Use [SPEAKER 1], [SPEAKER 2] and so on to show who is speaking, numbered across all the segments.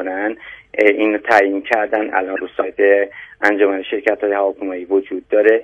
[SPEAKER 1] بکنن اینو تعیین کردن. الان رو سایت انجمن شرکت‌های هواپیمایی وجود داره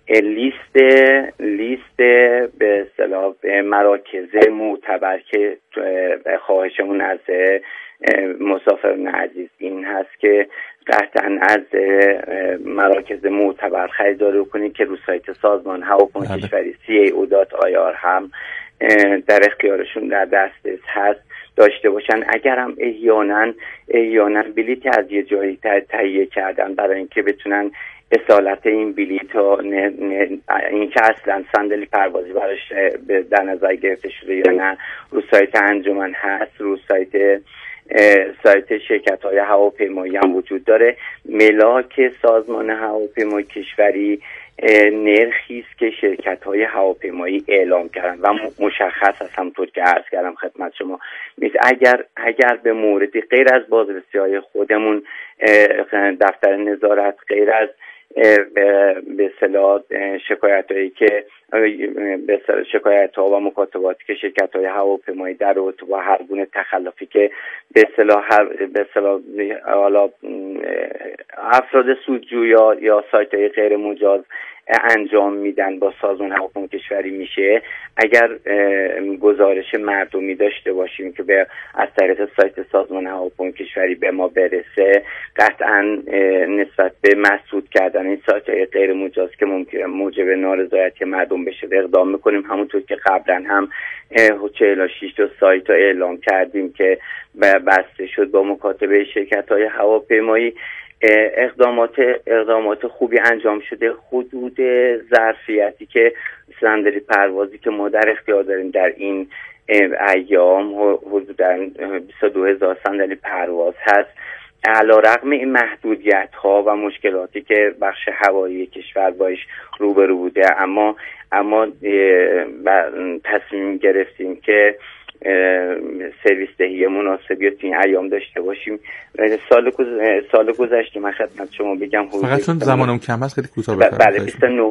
[SPEAKER 1] لیست به اصطلاح مراکز معتبر که خواهشمون از مسافران عزیز این هست که قطعا از مراکز معتبر خریداری کنید که رو سایت سازمان هواپیمایی کشوری CAO.IR هم در اختیارشون در دسترس هست داشته باشن. اگر هم احیانا بلیت از یه جایی تهیه کردن برای اینکه بتونن اصالت این بلیت ها این که اصلا صندلی پروازی براش در نظر گرفته شده یا نه رو سایت انجمن هست، رو سایت شرکت های هواپیمایی هم وجود داره. ملاک سازمان هواپیمایی کشوری نرخی است که شرکت های هواپیمایی اعلام کردن و مشخص است، همونطور که عرض کردم خدمت شما. اگر به موردی غیر از بازرسی های خودمون دفتر نظارت، غیر از به اصطلاح شکایت ها و مکاتباتی که شرکت های هواپیمایی در رابطه با هر گونه تخلفی که به اصطلاح حالا افراد سودجو یا سایت های غیر مجاز انجام میدن با سازمان هواپیمایی کشوری میشه، اگر گزارش مردمی داشته باشیم که از طریق سایت سازمان هواپیمایی کشوری به ما برسه، قطعا نسبت به مسدود کردن این سایت های غیر مجاز که ممکنه موجب نارضایتی مردم بشه اقدام میکنیم. همونطور که قبلا هم 46 تا سایت ها اعلام کردیم که بسته شد با مکاتبه شرکت های هواپیمایی. اقدامات خوبی انجام شده. حدود ظرفیتی که صندلی پروازی که ما در اختیار داریم در این ایام حدوداً 22,000 صندلی پرواز هست. علیرغم این محدودیت ها و مشکلاتی که بخش هوایی کشور باش روبرو بوده، اما تصمیم گرفتیم که سرویس دهی مناسبی تو این ایام داشته باشیم. سال گذشته من خدمت شما بگم
[SPEAKER 2] فقط چون زمانم کم است خیلی کوتاه بگم.
[SPEAKER 1] بله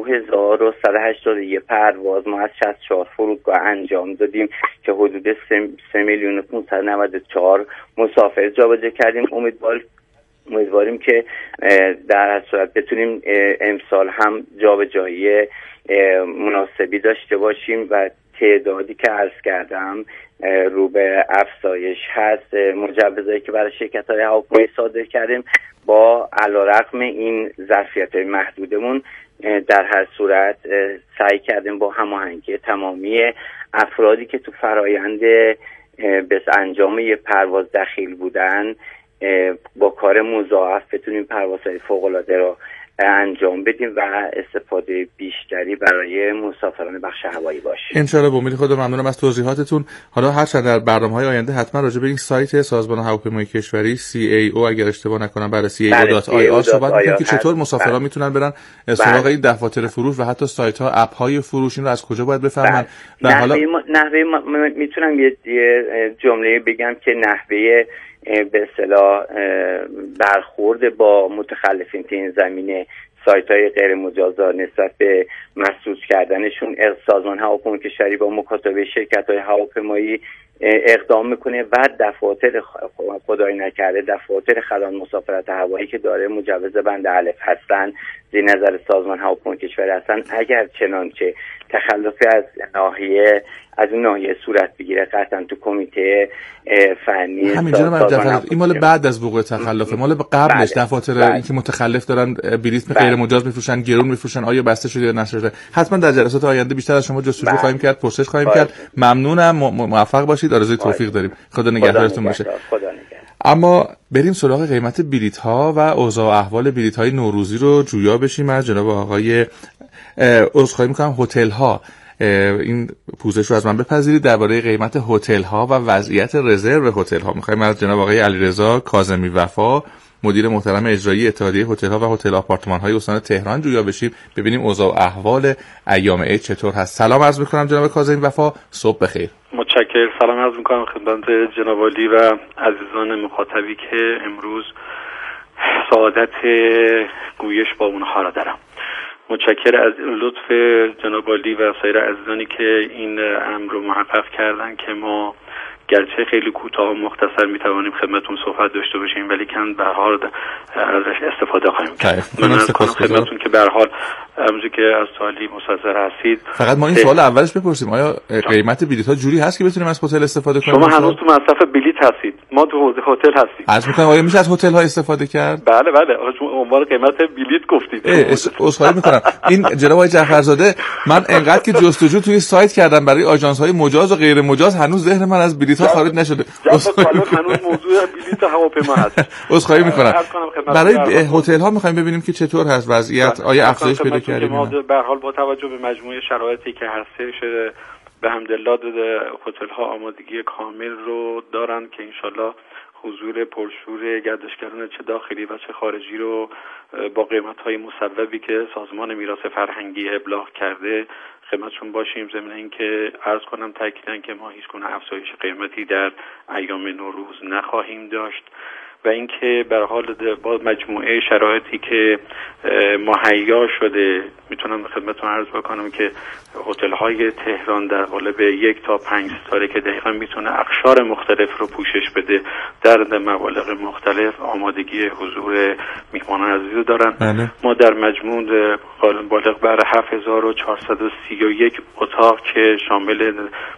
[SPEAKER 1] 29181 پرواز ما از 64 فرودگاه انجام دادیم که حدود 3,594,000 مسافر جابجا کردیم. امیدواریم که در هر صورت بتونیم امسال هم جابجایی مناسبی داشته باشیم و تعدادی که عرض کردم رو به افزایش هست. مجوزایی که برای شرکت‌های هواپیمایی صادر کردیم با علیرغم این ظرفیت‌های محدودمون در هر صورت سعی کردیم با هماهنگی تمامی افرادی که تو فرایند به انجام یه پرواز دخیل بودن با کار مضاعف بتونیم پروازهای فوق‌العاده را انجام بدیم و استفاده بیشتری برای مسافران بخش هوایی باشه.
[SPEAKER 2] انشالله. با امید خدا. ممنونم از توضیحاتتون. حالا هرچند در برنامه‌های آینده حتما راجع به این سایت سازمان هواپیمایی کشوری CAO اگر اشتباه نکنم برای CAO.IR صحبت می‌کنیم که چطور مسافران میتونن برن سراغ این دفاتر فروش و حتی سایت‌ها اپ‌های فروش این رو از کجا باید بفهمن.
[SPEAKER 1] و حالا میتونم یه جمله بگم که نحوه به اصطلاح برخورد با متخلفین تو این زمینه سایت‌های غیر مجاز نسبت به مسدود کردنشون، سازمان هواپیمایی کشوری با مکاتبه شرکت‌های هواپیمایی اقدام میکنه و دفاتر خدای نکرده دفاتر خدمات مسافرت هوایی که داره مجوز بند الف هستن زیر نظر سازمان هواپیمایی کشوری هستن، اگر چنانچه تخلفی از این ناحیه صورت بگیره قطعا تو کمیته فنی
[SPEAKER 2] این مال بعد از وقوع تخلفه، مال قبلش دفاتر این که متخلف دارن بلیط غیر مجاز میفروشن، گرون میفروشن، آیا بسته شده یا نشده. حتما در جلسات آینده بیشتر از شما جستجو خواهیم کرد، پرسش خواهیم کرد. ممنونم، موفق باشید، آرزوی توفیق داریم. خدا نگهدارتون باشه. اما بریم سراغ قیمت بلیط ها و اوضاع و احوال بلیط های نوروزی رو جویا بشیم از جناب آقای عذرخواهی می‌کنم هتل ها. این پوزش رو از من بپذیرید. درباره قیمت هتل ها و وضعیت رزرو هتل ها می‌خوایم از جناب آقای علیرضا کاظمی وفا، مدیر محترم اجرایی اتحادیه هتل ها و هتل آپارتمان های استان تهران جویا بشیم، ببینیم اوضاع و احوال ایام عید چطور هست. سلام عرض می‌کنم جناب کاظمی وفا، صبح بخیر.
[SPEAKER 3] متشکرم. سلام عرض می‌کنم خدمت جناب عالی و عزیزان مخاطبی که امروز سعادت گویش با اونها را دارم. متشکرم از لطف جناب عالی و سایر عزیزانی که این امر رو محقق کردن که ما گرچه خیلی کوتاه و مختصر میتوانیم خدمتتون صحبت داشته باشیم، ولی کن به هر حال ازش استفاده خواهیم کرد. من از خدمتتون که به هر حال همونجوری که از سوالی مستظر هستید،
[SPEAKER 2] فقط ما این سوال اولش بپرسیم، آیا قیمت بلیط‌ها جوری هست که بتونیم از هتل استفاده کنیم؟
[SPEAKER 3] شما هنوز تو مصرف بلیط هستید، ما تو هتل هستیم.
[SPEAKER 2] عرض می‌کنم آیا میشه از هتل‌ها استفاده کرد؟
[SPEAKER 3] بله شما عنوان قیمت بلیط گفتید.
[SPEAKER 2] عذرخواهی می‌کنم. این جناب آقای جعفرزاده، من انقدر که جستجو توی سایت کردم برای آژانس‌های مجاز و غیر مجاز، هنوز ذهن من از بلیط‌ها خارج نشده.
[SPEAKER 3] هنوز موضوع بلیط هواپیما هست.
[SPEAKER 2] عذرخواهی می‌کنم. برای هتل‌ها می‌خوایم ببینیم که چطور هست وضعیت، آیا افزایش پیدا کرده؟
[SPEAKER 3] ما به هر حال با توجه به مجموعه شرایطی که هستش به حمدالله هتل‌ها آمادگی کامل رو دارن که انشالله حضور پرشور گردشگران چه داخلی و چه خارجی رو با قیمت‌های مصوبی که سازمان میراث فرهنگی ابلاغ کرده خدمتشون باشیم. ضمن اینکه عرض کنم تاکیداً که ما هیچ گونه افزایش قیمتی در ایام نوروز نخواهیم داشت و اینکه به هر حال با مجموعه شرایطی که مهیا شده میتونم خدمتتون عرض بکنم که هتل‌های تهران در قالب 1 تا 5 ستاره که دقیقاً میتونه اقشار مختلف رو پوشش بده در مبالغ مختلف آمادگی حضور میهمانان عزیز رو دارن.
[SPEAKER 2] بله.
[SPEAKER 3] ما در مجموع بالغ بر 7431 اتاق که شامل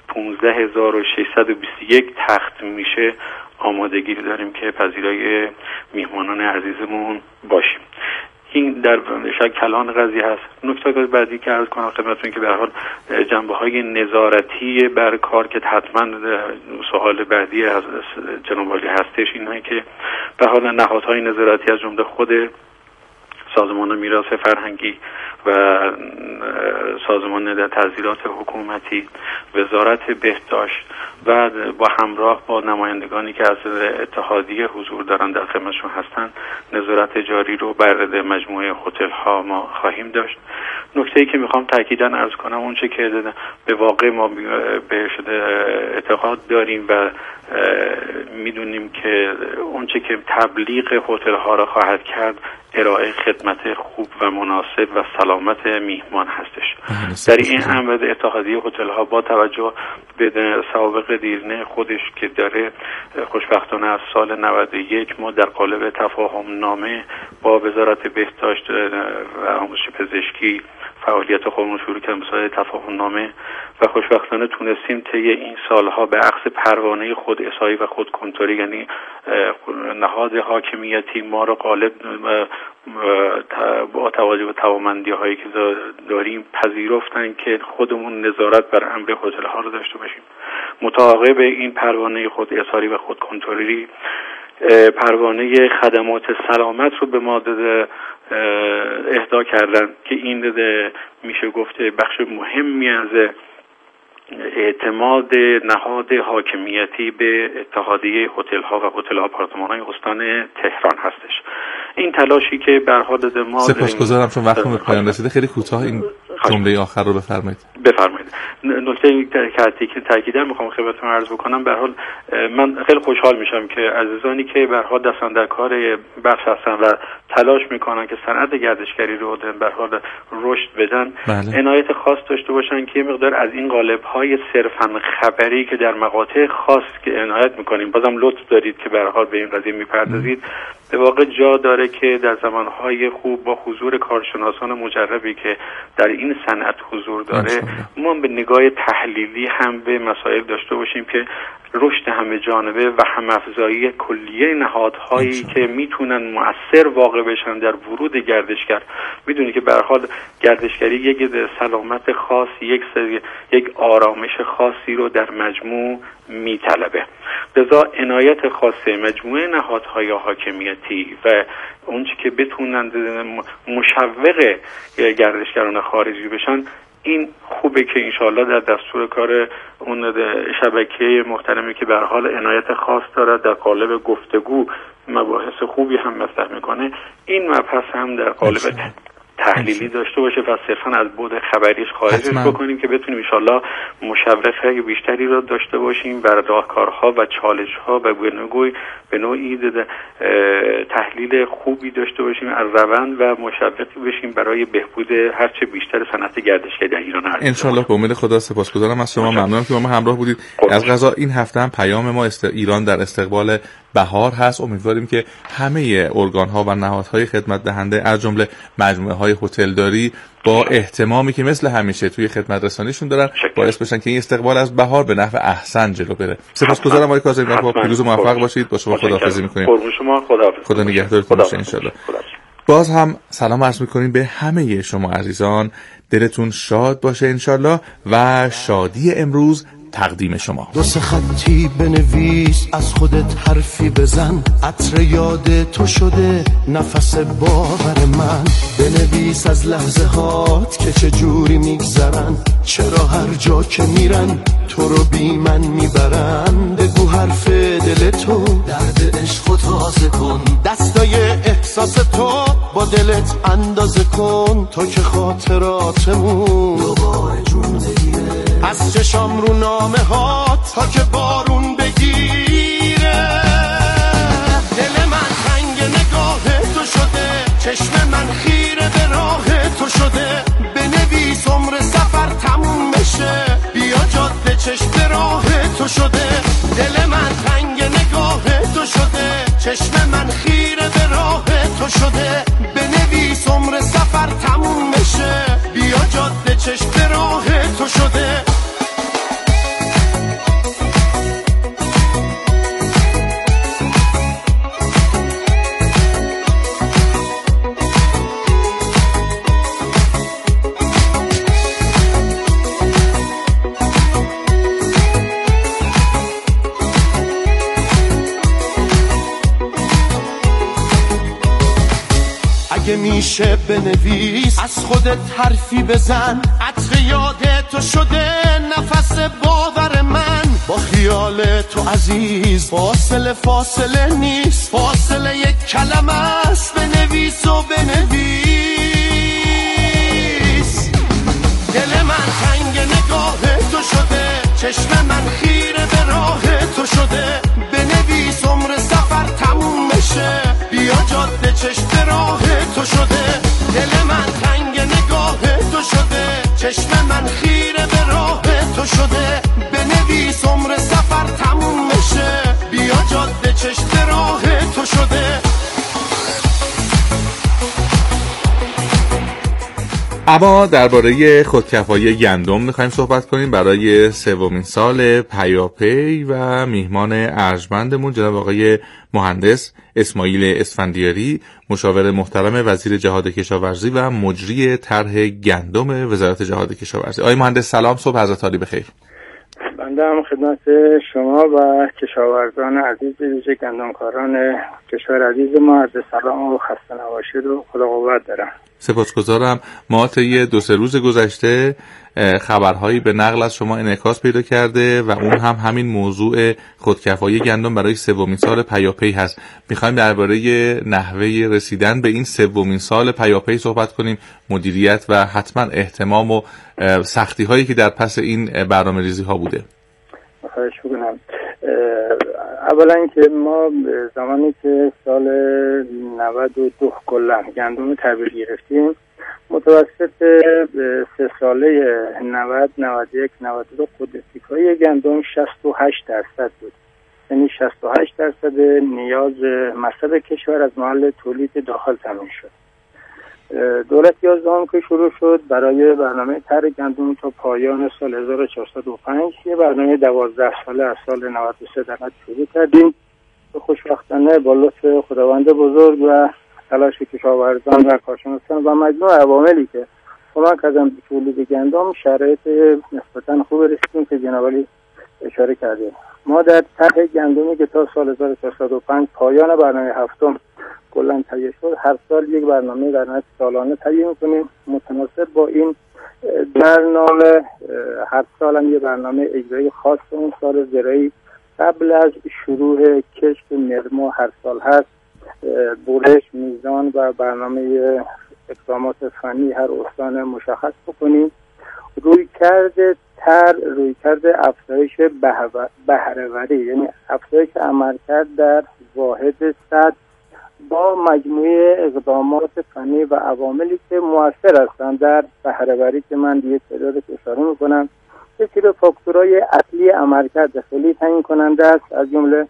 [SPEAKER 3] 15621 تخت میشه آمادگی داریم که پذیرای میهمانان عزیزمون باشیم. این در شاید کلان قضیه هست. نکته بعدی که عرض کنم خدمتتون که به هر حال جنبه‌های نظارتی بر کار که حتما سوال بعدی از جناب عالی هستش، اینه که به حال نهادهای نظارتی از جمله خود سازمان میراث فرهنگی و سازمان تعزیرات حکومتی، وزارت بهداشت و با همراه با نمایندگانی که از اتحادیه حضور دارن در خدمتشون هستن نظارت جاری رو بر مجموعه هتل ها ما خواهیم داشت. نکته‌ای که میخوام تاکیداً عرض کنم اونچه که به واقع ما بهش اعتقاد داریم و میدونیم که اونچه که تبلیغ هتل ها را خواهد کرد ارائه خدمت خوب و مناسب و سلامت میهمان هستش. در این امر اتحادیه هتل ها با توجه به سوابق دیرینه خودش که داره خوشبختانه از سال 91 ما در قالب تفاهم نامه با وزارت بهداشت و آموزش پزشکی فعالیت خودمون شروع کردیم مسائل تفاهم نامه و خوشبختانه تونستیم طی این سالها به عکس پروانه خود احصایی و خود کنترلی، یعنی نهاد حاکمیتی ما رو غالب با توجه به توانمندی هایی که داریم پذیرفتن که خودمون نظارت بر امر هتل ها رو داشته باشیم. مطابق این پروانه خود احصایی و خود کنترلی پروانه خدمات سلامت رو به ما اهدا کردن که این میشه گفته بخش مهمی از اعتماد نهاد حاکمیتی به اتحادیه هتل ها و هتل آپارتمان های استان تهران هستش. این تلاشی که به هر حال ما
[SPEAKER 2] سپاسگزارم چون وقتم به پایان رسیده. خیلی کوتاه این جمله آخر رو بفرمایید.
[SPEAKER 3] نکته که تاکیداً میخوام خدمتتون عرض بکنم، به هر حال من خیلی خوشحال میشم که عزیزانی که به هر حال دستن در کار بخش هستن و تلاش میکنن که صنعت گردشگری رو به هر حال رشد بدن، عنایت خاص داشته باشن که مقدار از این قالب‌های صرفاً خبری که در مقاطع خاص که عنایت میکنیم، بازم لطف دارید که به هر حال به این قضیه میپردازید، به واقع جا داره که در زمانهای خوب با حضور کارشناسان مجربی که در این صنعت حضور داره ما به نگاه تحلیلی هم به مسائل داشته باشیم که رشد همه جانبه و هم‌افزایی کلیه نهادهایی که میتونن مؤثر واقع بشن در ورود گردشگر. میدونی که به هر حال گردشگری یک سلامت خاص، یک آرامش خاصی رو در مجموع میطلبه. لذا عنایت خاص مجموعه نهادهای حاکمیتی و اونچه که بتونن مشوق گردشگران خارجی بشن، این خوبه که انشاءالله در دستور کار اون شبکه محترمی که به هر حال عنایت خاص دارد در قالب گفتگو مباحث خوبی هم مطرح میکنه، این مبحث هم در قالب تحلیلی داشته باشه و صرفا از بعد خبریش خارجش بکنیم که بتونیم ان شاءالله مشوق‌های بیشتری را داشته باشیم بر راهکارها و چالش‌ها و به نوعی تحلیل خوبی داشته باشیم از روند و مشوقی بشیم برای بهبود هرچه بیشتر صنعت گردشگری در ایران.
[SPEAKER 2] ان شاءالله به امید خدا. سپاسگزارم از شما، ممنونم که با ما همراه بودید. از قضا این هفته هم پیام ما ایران در استقبال بهار هست. امیدواریم که همه ارگان‌ها و نهادهای خدمت دهنده از جمله مجموعه‌های هتلداری با اهتمامی که مثل همیشه توی خدمت رسانیشون دارن باعث بشن که این استقبال از بهار به نحو احسن جلو بره. سپاسگزارم آقای کاظمی. پیروز و موفق باشید. با شما خداحافظی می‌کنیم. خدا نگهدارتون باشه ان شاءالله. باز هم سلام عرض می‌کنیم به همه شما عزیزان. دلتون شاد باشه ان شاءالله و شادی امروز تقدیم شما.
[SPEAKER 4] دو سه خطی بنویس، از خودت حرفی بزن، عطر یاد تو شده نفس باور من. بنویس از لحظه هات که چه جوری میگذرن، چرا هر جا که میرن تو رو بی من میبرن. بگو حرف دل تو، درد عشق و تازه کن، دستای احساس تو با دلت اندازه کن. تو که خاطراتمون دوباره جون بگیره، از چشام رو نامه ها تا که بارون بگیره. دل من تنگ نگاه تو شده، چشم من خیره به راه تو شده. بنویس عمر سفر تموم بشه، بیا جاده چشم راه تو شده. دل من تنگ نگاه تو شده، چشم من خیره به راه تو شده. بنویس عمر سفر تموم بشه، بیا جاده چشم راه تو شده. اگه میشه بنویس، از خودت حرفی بزن، عطر یاد تو شده نفس باور من. با خیال تو عزیز فاصله نیست، فاصله یک کلمه است. بنویس و بنویس. دل من تنگ نگاه تو شده، چشم من خیره به راه تو شده. بنویس عمر سفر تموم بشه، بیا جاده چشم راه تو شده. دل من تنگ نگاه تو شده، چشم من خیره به راه تو شده. بنویس عمر سفر تموم بشه، بیا جاده چشم راه تو شده.
[SPEAKER 2] اما درباره خودکفایی گندم می‌خوایم صحبت کنیم برای سومین سال پیاپی و میهمان ارجمندمون جناب آقای مهندس اسماعیل اسفندیاری، مشاور محترم وزیر جهاد کشاورزی و مجری طرح گندم وزارت جهاد کشاورزی. آقای مهندس سلام، صبح حضرت عالی بخیر.
[SPEAKER 5] بنده هم خدمت شما و کشاورزان عزیز ویژه گندمکاران کشور عزیز ما عرض سلام و خسته نباشید و خدا قوت دارم.
[SPEAKER 2] سپاسگزارم. ما طی 2-3 روز گذشته خبرهایی به نقل از شما انعکاس پیدا کرده و اون هم همین موضوع خودکفایی گندم برای سومین سال پیاپی هست. میخوایم درباره نحوه رسیدن به این سومین سال پیاپی صحبت کنیم، مدیریت و حتما اهتمام و سختی هایی که در پس این برنامه‌ریزی ها بوده.
[SPEAKER 5] خواهش می‌کنم. اولا که ما زمانی که سال 92 کلا گندم تحویل گرفتیم، متوسط 3 ساله 90 91 92 خوداستیکای گندم 68% بود. یعنی 68% نیاز مصرف کشور از محل تولید داخل تامین شد. دولت 11 که شروع شد برای برنامه طرح گندم تا پایان سال 1405 یه برنامه 12 ساله از سال 93 در شروع کردیم. خوشبختانه با لطف خداوند بزرگ و تلاش کشاورزان و کارشناسان و مجموع عواملی که کمک کردن به تولید گندم شرایط نسبتاً خوب رسیدیم که جناب علی اشاره کردیم. ما در طرح گندمی که تا سال 1405 پایان برنامه هفتم کلاً تهیه شد، هر سال یک برنامه در نهایت سالانه تهیه می‌کنیم. متناسب با این برنامه هر سال هم یک برنامه اجرایی خاص اون سال زراعی قبل از شروع کشت نرمو هر سال هست. برش، میزان و برنامه اقدامات فنی هر استان مشخص بکنیم. رویکرد افزایش بهره‌وری، یعنی افزایش عملکرد در واحد سطح با مجموعه اقدامات فنی و عواملی که مؤثر هستند در بهره‌وری که من دیگه تعدادش اشاره میکنم. یه سری فاکتورهای اصلی عملکرد خیلی تعیین کننده است، از جمله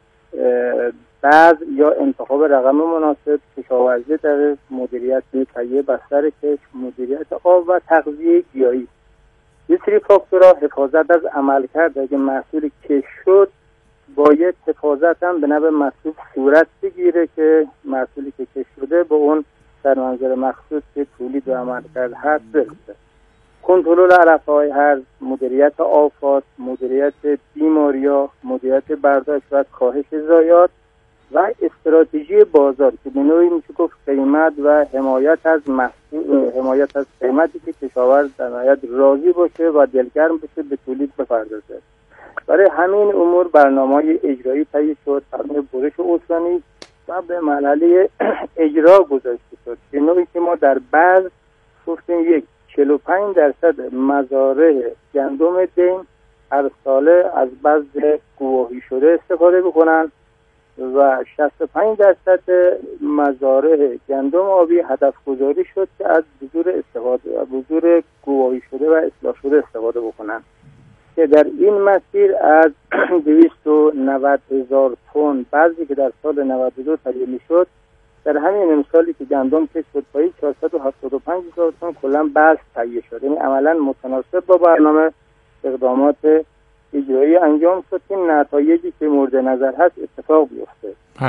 [SPEAKER 5] بذر یا انتخاب رقم مناسب، کشاورزی دقیق، مدیریت تهیه بستر کشت، مدیریت آب و تغذیه گیاهی. یه سری فاکتورها حفاظت از عملکرد، اگه محصول کشت شد باید حفاظت هم به نوع مطلوب صورت بگیره که محصولی که کشت شده به اون در منظر مخصوص که تولید و عملکرد هست برسه. کنترل علف‌های هرز، مدیریت آفات، مدیریت بیماری‌ها، مدیریت برداشت و کاهش ضایعات و استراتژی بازار که به نوعی میشه گفت قیمت و حمایت از محصول، حمایت از قیمتی که کشاورز در نهایت راضی باشه و دلگرم بشه به تولید بپردازه. برای همین امور برنامه‌های اجرایی تهیه شد، برنامه برش استانی و به مرحله اجرا گذاشته شد. به نوعی که ما در بعض گفتیم 45% مزارع گندم دیم هر ساله از بذر گواهی شده استفاده بکنن و 65% مزارع گندم آبی هدف گذاری شد که از بذور گواهی شده و اصلاح شده استفاده بکنن، که در این مسیر از 290,000 تن بذری که در سال 92 تهیه میشد، در همین امسالی که گندم کشت شد پایی 475,000 تن کلا بذر تهیه شد. یعنی عملا متناسب با برنامه اقدامات اجرایی انجام شد که نتایجی که مورد نظر هست اتفاق بیفته.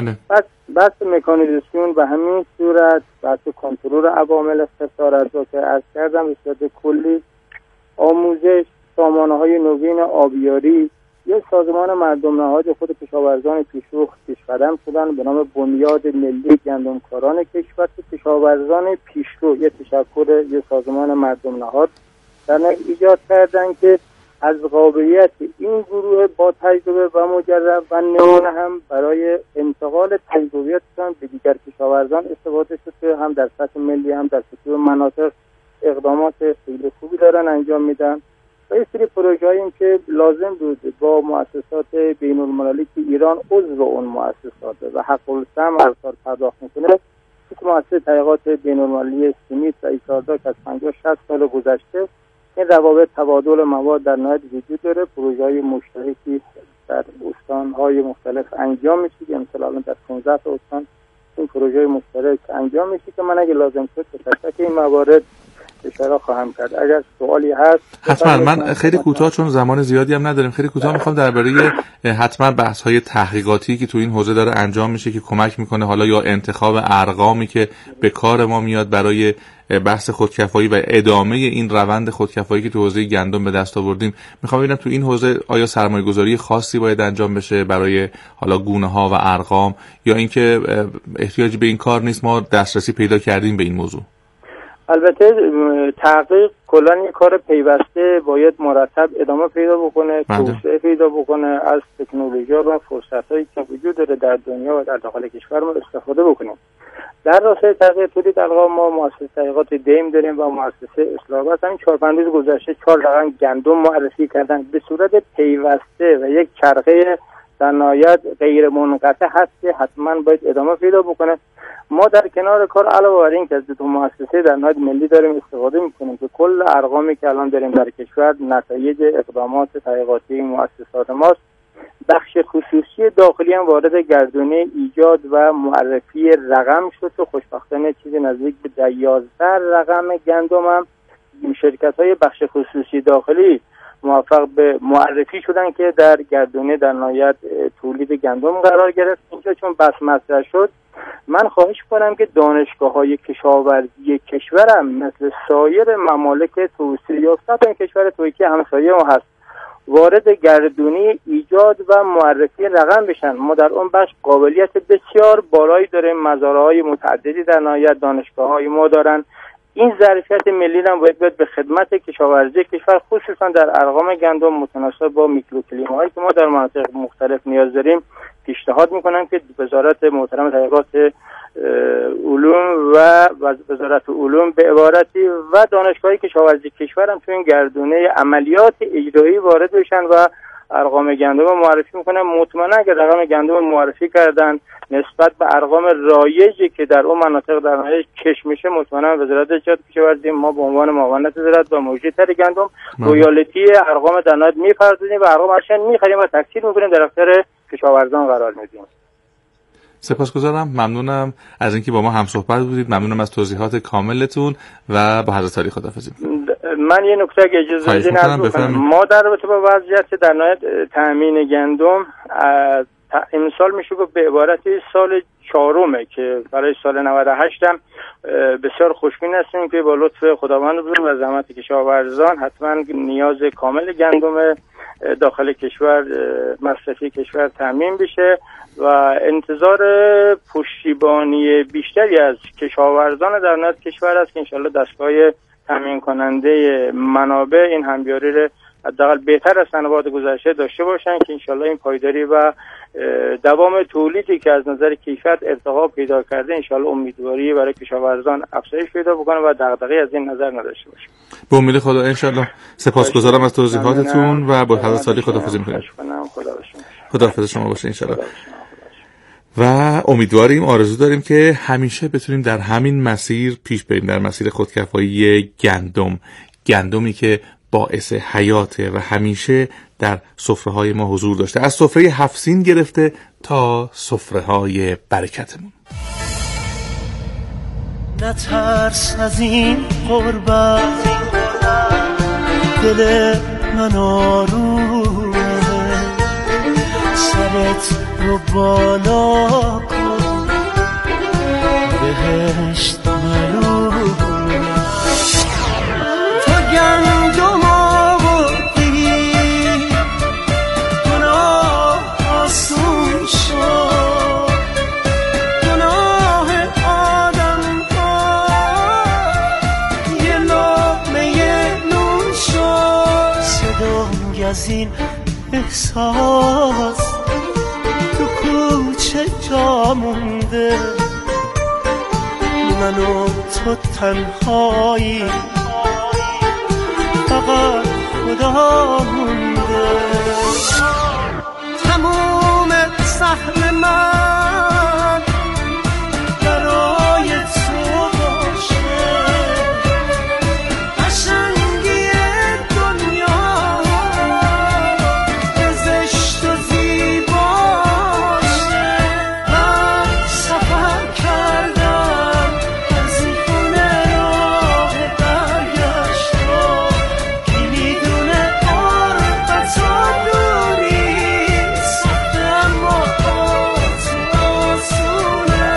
[SPEAKER 5] بحث مکانیزاسیون و همین صورت بحث کنترل عوامل خسار از که عرض کردم به صورت کلی، آموزش، سامانه‌های نوین آبیاری، یک سازمان مردم نهاد خود کشاورزان پیشرو پیشقدم شدن به نام بنیاد ملی گندمکاران کشور که کشاورزان پیشرو یک تشکر یک سازمان مردم نهاد در ایجاد کردن که از قابلیت این گروه با تجربه و مجرب و نمونه هم برای انتقال تجربیاتشان به دیگر کشاورزان استفاده شد که هم در سطح ملی هم در سطح مناطق اقدامات خیلی خوبی دارن انجام میدن. و یه سری پروژه‌ای که لازم بود با مؤسسات بین‌المللی که ایران عضو اون مؤسساته و حق السهم هر سال پرداخت میکنه، که مؤسسه تحقیقات بین‌المللی سمیت و ایساردا که از 50-60 سال گذشته این روابط تبادل مواد در نهایت وجود داره. پروژه‌های مشترکی در استان‌های مختلف انجام میشه که مثلا در 15 استان این پروژه مشترک انجام میشه که من اگه لازم شد به تک این موارد اشاره خواهم کرد. اگر سوالی هست
[SPEAKER 2] حتما. من خیلی کوتاه چون زمان زیادی هم نداریم، خیلی کوتاه میخوام درباره حتما بحث‌های تحقیقاتی که تو این حوزه داره انجام میشه که کمک میکنه حالا یا انتخاب ارقامی که به کار ما میاد برای بحث خودکفایی و ادامه این روند خودکفایی که تو حوزه گندم به دست آوردیم. میخوام ببینم تو این حوزه آیا سرمایه‌گذاری خاصی باید انجام بشه برای حالا گونه‌ها و ارقام، یا اینکه احتیاجی به این کار نیست، ما دسترسی پیدا کردیم به این موضوع؟
[SPEAKER 5] البته تحقیق کلا یک کار پیوسته باید مرتب ادامه پیدا بکنه، توسعه پیدا بکنه، از تکنولوژی‌ها و فرصت‌هایی که وجود داره در دنیا و در داخل کشور ما استفاده بکنیم. در راستای تحقیق تولید القاب ما مؤسسه تحقیقات دیم داریم و مؤسسه اصلاحات. همین 4-5 روز گذشته 4 رقم گندم معرفی کردن به صورت پیوسته و یک چرخه در نهایت غیر منقطع هست که حتما باید ادامه پیدا بکنه. ما در کنار کار علاوه بر این که از دو مؤسسه در نهایت ملی داریم استفاده میکنیم که کل ارقامی که الان داریم در کشور نتایج اقدامات تحقیقاتی مؤسسات ماست. بخش خصوصی داخلی هم وارد گردونه ایجاد و معرفی رقم شد که خوشبختانه چیزی نزدیک به 11 رقم گندم هم شرکت‌های بخش خصوصی داخلی موفق به معرفی شدن که در گردونه در نهایت تولید گندم قرار گرفت. اینجا چون بس مطرح شد، من خواهش کنم که دانشگاه‌های کشاورزی کشورم مثل سایر ممالک توسعه یافته کشور ترکیه همسایه ما هست وارد گردونه ایجاد و معرفی رقم بشن. ما در اون بخش قابلیت بسیار بالایی داریم، مزارع‌های متعددی در نهایت دانشگاه‌های ما دارن. این ظرفیت ملی هم باید به خدمت کشاورزی کشور خصوصا در ارقام گندم متناسب با میکروکلیماهایی که ما در مناطق مختلف نیاز داریم پیشنهاد میکنم که وزارت محترم تحقیقات علوم و وزارت علوم به عبارتی و دانشگاه کشاورزی کشور هم تو این گردونه عملیات اجرایی وارد بشن و ارقام گندم معرفی میکنن. مطمئنا اگر رقم گندم معرفی کردن نسبت به ارقام رایجی که در اون مناطق در نهایت کش میشه، مطمئنا وزارت اجرات کشاورزی ما به عنوان معاونت وزارت و مجری گندم رویالتی ارقام در نهایت میپردازیم و ارقام هرچند میخریم و تکثیر میکنیم در اختیار کشاورزان قرار میدیم.
[SPEAKER 2] سپاسگزارم، ممنونم از اینکه با ما هم صحبت بودید، ممنونم از توضیحات کاملتون و با حضرت عالی خداحافظی.
[SPEAKER 5] من یه نکته که اجازه بدین عرض کنم. ما در رابطه با وضعیت در نهایت تامین گندم امسال میشه گفت به عبارتی سال چهارمه که برای سال 98 هم بسیار خوشبین هستیم که با لطف خداوند بزرگ و زحمت کشاورزان حتما نیاز کامل گندم داخل کشور مصرفی کشور تامین بشه و انتظار پشتیبانی بیشتری از کشاورزان در نهایت کشور است که انشالله دستگاه تامین کننده منابع این همیاری رو حداقل بهتر از سنوات گذشته داشته باشن که انشالله این پایداری و دوام تولیدی که از نظر کیفیت ارتقا پیدا کرده انشالله امیدواری برای کشاورزان افزایش پیدا بکنه و دغدغه از این نظر نداشته باشه.
[SPEAKER 2] به امید خدا انشالله. سپاسگزارم از توضیحاتتون و با حضرت عالی خداحافظی می‌کنم. خداحافظ شما باشه انشالله. و امیدواریم، آرزو داریم که همیشه بتونیم در همین مسیر پیش بریم، در مسیر خودکفایی گندمی که باعث حیاته و همیشه در سفره‌های ما حضور داشته، از سفره 7 سین گرفته تا سفره‌های برکتمون.
[SPEAKER 4] نترس از این غربت، دل من آرومه، سرت رو بالا کن، بهشت معلومه. تو گندم آوردی گناه آسون شد، گناه آدم ها یه لقمه نون شد. صدای از این احساس تو کوچه جا مونده، من و تو تنهایی، فقط خدا مونده. تموم سهم من برای تو باشه، قشنگی دنیا به زشت و زیباشه. من سفر کردم از این خونه راه برگشت، کی میدونه قربت و دوری سخته اما با تو آسونه.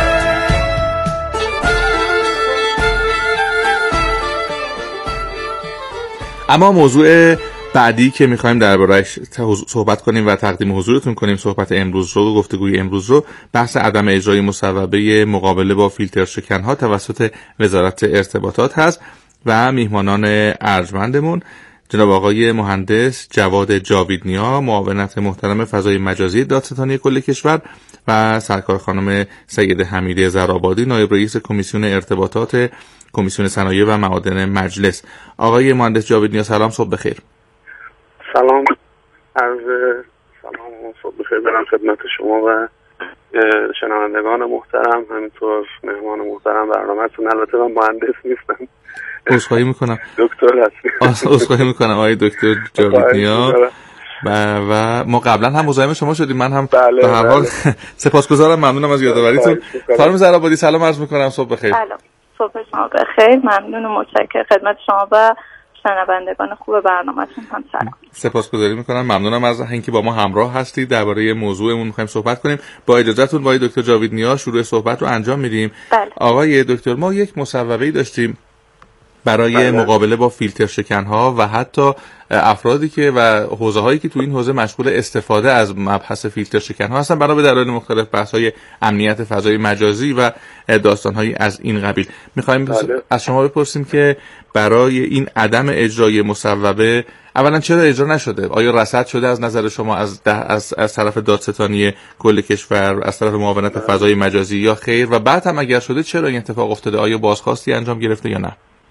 [SPEAKER 2] اما موضوع بعدی که میخوایم درباره‌اش صحبت کنیم و تقدیم حضورتون کنیم، صحبت امروز رو، گفتگوی امروز رو، بحث عدم اجرای مصوبه مقابله با فیلتر شکن‌ها توسط وزارت ارتباطات هست و میهمانان ارجمندمون جناب آقای مهندس جواد جاویدنیا، معاونت محترم فضای مجازی دادستانی کل کشور و سرکار خانم سیده حمیده زرآبادی، نایب رئیس کمیسیون ارتباطات کمیسیون صنایع و معادن مجلس. آقای مهندس جاویدنیا سلام، صبح بخیر.
[SPEAKER 6] سلام، عرض سلام و صبح بخیر دارم خدمت شما و شنوندگان محترم، همینطور مهمان محترم برنامه‌تون. البته من مهندس نیستم،
[SPEAKER 2] عذرخواهی میکنم.
[SPEAKER 6] دکتر هستم.
[SPEAKER 2] عذرخواهی میکنم آقای دکتر جاویدنیا. و ما قبلا هم مزاحم شما شدیم، من هم به هر حال سپاسگزارم، ممنونم از یادآوریتون. خانم زرآبادی سلام عرض میکنم، صبح بخیر.
[SPEAKER 7] سلام، صبح شما بخیر، ممنون و متشکرم خدمت شما و شنوندگان خوب برنامه‌تون هم سلام.
[SPEAKER 2] سپاسگزاری میکنم، ممنونم از اینکه با ما همراه هستید. درباره موضوعمون می‌خوایم صحبت کنیم. با اجازهتون با آقای دکتر جاویدنیا شروع صحبت رو انجام میدیم.
[SPEAKER 7] بله.
[SPEAKER 2] آقای دکتر، ما یک مصوبه‌ای داشتیم برای مقابله با فیلتر شکن‌ها و حتی افرادی که و حوزه‌هایی که تو این حوزه مشغول استفاده از مبحث فیلتر شکن‌ها هستن بنا به دلایل مختلف، بحث‌های امنیت فضای مجازی و داستان‌هایی از این قبیل. می‌خوایم از شما بپرسیم که برای این عدم اجرای مصوبه اولا چرا اجرا نشده؟ آیا رصد شده از نظر شما از طرف دادستانی کل کشور، از طرف معاونت فضای مجازی یا خیر؟ و بعد هم اگر شده چرا این اتفاق افتاده؟ آیا بازخواستی انجام گرفته یا نه؟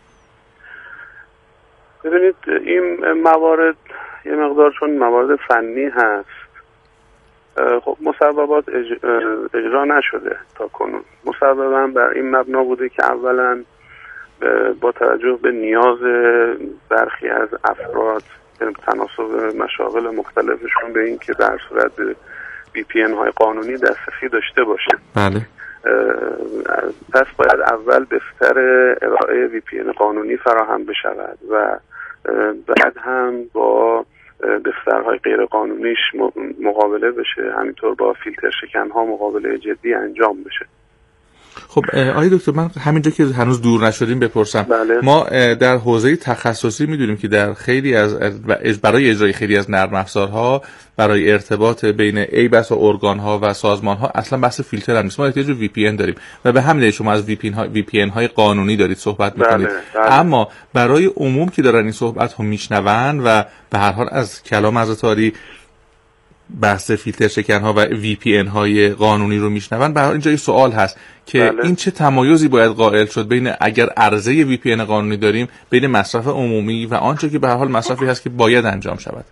[SPEAKER 6] ببینید این موارد یه مقدار چون موارد فنی هست، خب مصوبات اجرا نشده تا کنون. مصوبا بر این مبنا بوده که اولا با توجه به نیاز برخی از افراد تناسب مشاغل مختلفشون به این که در صورت VPN های قانونی دسترسی داشته باشه.
[SPEAKER 2] بله.
[SPEAKER 6] پس باید اول بستر ارائه VPN قانونی فراهم بشود و بعد هم با بسترهای غیر قانونیش مقابله بشه، همینطور با فیلتر شکن‌ها مقابله جدی انجام بشه.
[SPEAKER 2] خب آقای دکتر، من همینجا که هنوز دور نشدیم بپرسم.
[SPEAKER 6] بله.
[SPEAKER 2] ما در حوزه تخصصی میدونیم که در خیلی از برای اجرای خیلی از نرم افزارها برای ارتباط بین ایبس و ارگان‌ها و سازمان‌ها اصلا بحث فیلتر هم نیست. ما احتیاج به VPN داریم و به همین دلیل شما از VPN های قانونی دارید صحبت می‌کنید.
[SPEAKER 6] بله.
[SPEAKER 2] اما برای عموم که دارن این صحبت‌ها میشنون و به هر حال از کلام حضرت عالی بحث فیلتر شکن‌ها و VPN های قانونی رو میشنون، به هر حال اینجا یه سوال هست که
[SPEAKER 6] بله.
[SPEAKER 2] این چه تمایزی باید قائل شد بین اگر عرضه VPN قانونی داریم بین مصرف عمومی و آنچه که به هر حال مصرفی هست که باید انجام شود؟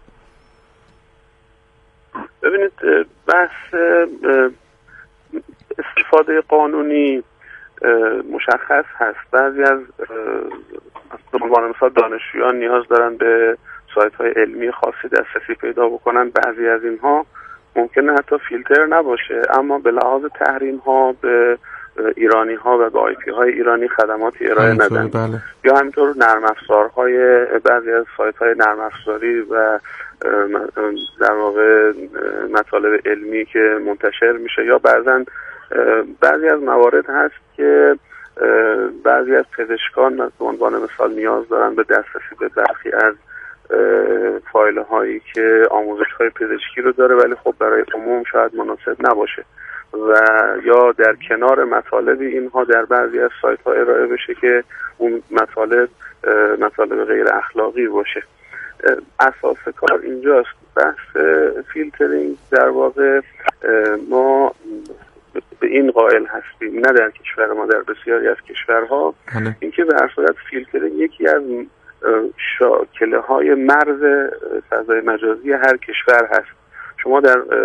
[SPEAKER 6] ببینید بحث استفاده قانونی مشخص هست. بعضی از به عنوان مثال دانشجویان نیاز دارن به سایت‌های علمی خاصی دسترسی پیدا بکنن. بعضی از اینها ممکنه حتی فیلتر نباشه، اما به لحاظ تحریم‌ها به ایرانی‌ها و به آی‌پی‌های ایرانی خدمات ارائه ندن.
[SPEAKER 2] بله.
[SPEAKER 6] یا همینطور نرم افزارهای بعضی از سایت‌های نرم افزاری و در واقع مطالب علمی که منتشر میشه، یا بعضی از موارد هست که بعضی از پزشکان به عنوان مثال نیاز دارن به دسترسی به برخی از فایل هایی که آموزش های پزشکی رو داره ولی خب برای عموم شاید مناسب نباشه، و یا در کنار مطالب اینها در بعضی از سایت ها ارائه بشه که اون مطالب غیر اخلاقی باشه. اساس کار اینجاست. بحث فیلترینگ در واقع ما به این قائل هستیم، نه در کشور ما، در بسیاری از کشورها، اینکه به هر صورت فیلترینگ یکی از شاکله های مرز فضای مجازی هر کشور هست. شما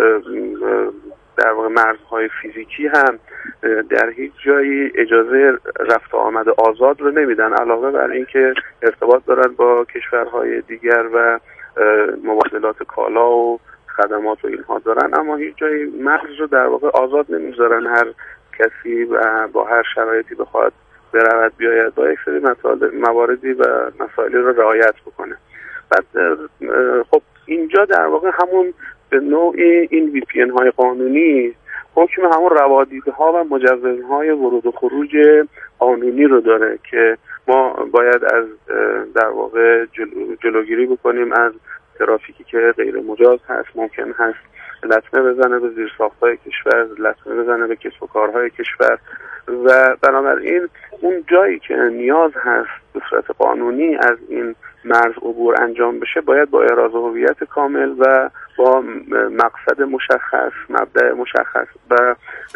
[SPEAKER 6] در واقع مرزهای فیزیکی هم در هیچ جایی اجازه رفت و آمد آزاد رو نمیدن، علاوه بر اینکه ارتباط دارن با کشورهای دیگر و مبادلات کالا و خدمات و اینها دارن، اما هیچ جایی مرز رو در واقع آزاد نمیذارن هر کسی و با هر شرایطی بخواد برود بیاید با یک سری مواردی و مسائلی رو رعایت بکنه. بعد خب اینجا در واقع همون به نوعی این VPN های قانونی حکم همون روادیدها و مجوزهای ورود و خروج قانونی رو داره که ما باید از در واقع جلوگیری بکنیم از ترافیکی که غیر مجاز هست. ممکن هست لطمه بزنه به زیرساخت‌های کشور، لطمه بزنه به کسب و کارهای کشور، و بنابراین اون جایی که نیاز هست به صورت قانونی از این مرز عبور انجام بشه باید با احراز هویت کامل و با مقصد مشخص، مبدأ مشخص و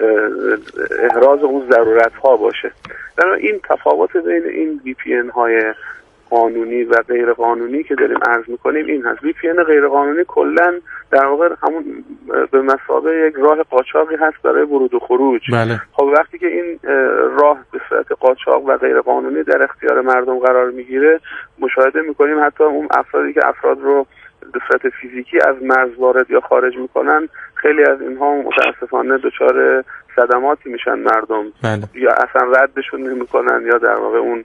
[SPEAKER 6] احراز اون ضرورت‌ها باشه. این تفاوت بین این VPN های قانونی و غیر قانونی که داریم عرض میکنیم این هست. VPN غیر قانونی کلا در واقع همون به مثابه یک راه قاچاقی هست برای ورود و خروج.
[SPEAKER 2] بله.
[SPEAKER 6] خب وقتی که این راه به صورت قاچاق و غیر قانونی در اختیار مردم قرار میگیره، مشاهده میکنیم حتی اون افرادی که افراد رو به صورت فیزیکی از مرز وارد یا خارج میکنن، خیلی از اینها متاسفانه دچار صدماتی میشن مردم.
[SPEAKER 2] بله.
[SPEAKER 6] یا اصلا ردشون نمیکنن یا در واقع اون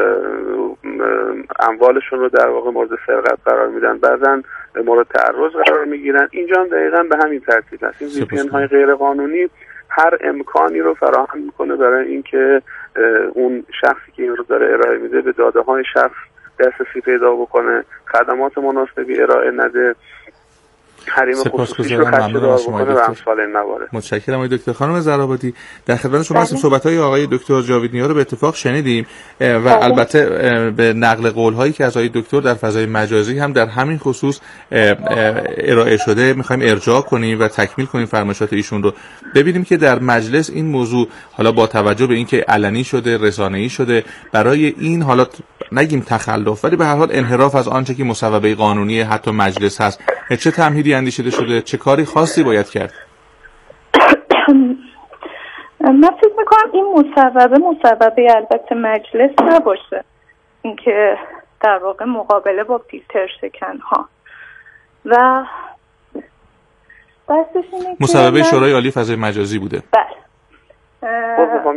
[SPEAKER 6] اموالشون رو در واقع مورد سرقت قرار میدن، بعضن مورد تعرض قرار میگیرن. اینجا هم دقیقاً به همین ترتیب هست. این VPN های غیر قانونی هر امکانی رو فراهم میکنه برای اینکه اون شخصی که این رو داره ارائه میده به داده های شخص دسترسی پیدا بکنه، خدمات مناسبی ارائه نده، حریم خصوصیش رو خدشه‌دار بکنه و امثال این موارد.
[SPEAKER 2] متشکرم آقای دکتر. خانم زرابادی، در خدمت شما هستیم. صحبت‌های آقای دکتر جاویدنیا رو به اتفاق شنیدیم و البته به نقل قول‌هایی که از آقای دکتر در فضای مجازی هم در همین خصوص ارائه شده می‌خوایم ارجاع کنیم و تکمیل کنیم فرمایشات ایشون رو. ببینیم که در مجلس این موضوع حالا با توجه به اینکه علنی شده، رسانه‌ای شده، برای این حالا نگیم تخلف ولی به هر حال انحراف از آنچه که مصوبه قانونی حتی مجلس هست، چه تمهیدی اندیشیده شده؟ چه کاری خاصی باید کرد؟
[SPEAKER 7] من فکر میکنم این مصوبه البته مجلس نباشه، اینکه در واقع مقابله با فیلتر شکن ها و
[SPEAKER 2] مصوبه شورای عالی فضای مجازی بوده.
[SPEAKER 7] بله.